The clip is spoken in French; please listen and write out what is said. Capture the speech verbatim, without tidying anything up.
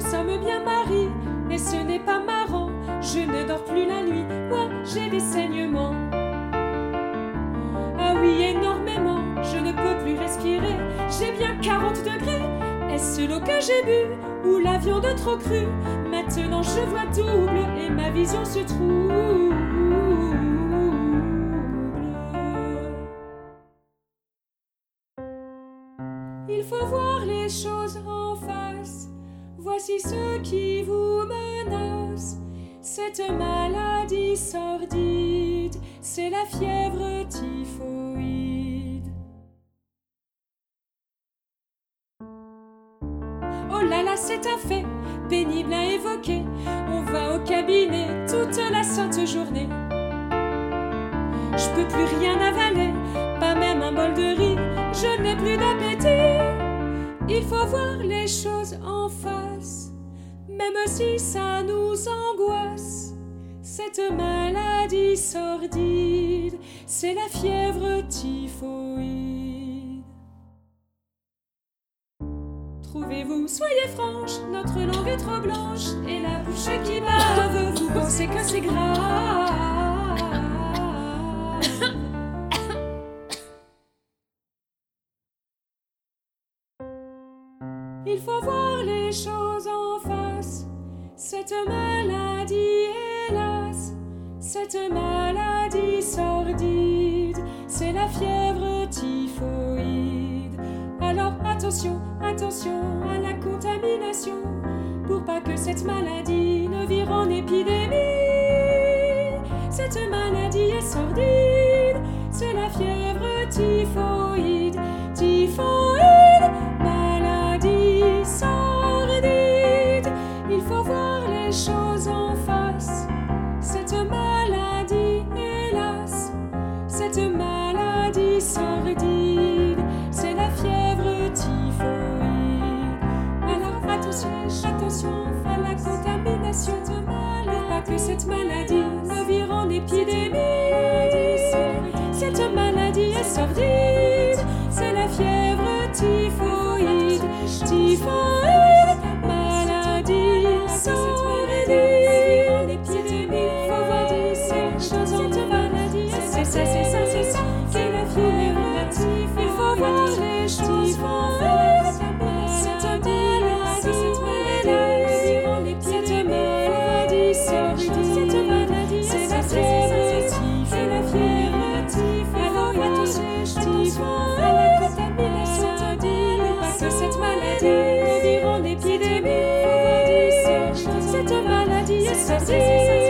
sommes bien mariés, et ce n'est pas marrant. Je ne dors plus la nuit, moi j'ai des saignements. Ah oui, énormément, je ne peux plus respirer. J'ai bien quarante degrés. Est-ce l'eau que j'ai bu ou la viande trop crue? Maintenant je vois double et ma vision se trouble. Il faut voir les choses en face. Voici ce qui vous menace. Cette maladie sordide, c'est la fièvre typhoïde. Oh là là, c'est un fait pénible à évoquer. On va au cabinet toute la sainte journée. Je peux plus rien avaler, pas même un bol de riz. Je n'ai plus d'appétit. Il faut voir les choses en face, même si ça nous angoisse. Cette maladie sordide, c'est la fièvre typhoïde. Trouvez-vous, soyez franche, notre langue est trop blanche, et la bouche qui bave, vous pensez que c'est grave. Il faut voir les choses en face. Cette maladie, hélas, cette maladie sordide, c'est la fièvre typhoïde. Alors attention, attention à la contamination, pour pas que cette maladie ne vire en épidémie. Cette maladie est sordide, c'est la fièvre typhoïde, typhoïde, maladie sordide. Il faut voir les choses en face. Cette maladie, hélas, cette maladie sordide, c'est la fièvre typhoïde. Alors attention, attention à la contamination, pour pas que cette maladie ne vire en épidémie. Cette maladie est sordide, c'est la fièvre typhoïde, typhoïde, maladie sordide. Il faut voir ces choses en maladie, c'est ça, c'est ça, c'est ça, c'est la fièvre typhoïde. Il faut voir les choses en face. Cette maladie, cette maladie, cette maladie sordide, cette maladie, c'est la fièvre typhoïde, c'est la fièvre typhoïde. Alors attention, typhoïde, à la contamination, pas que cette maladie ne vire en épidémie. Cette maladie est sordide.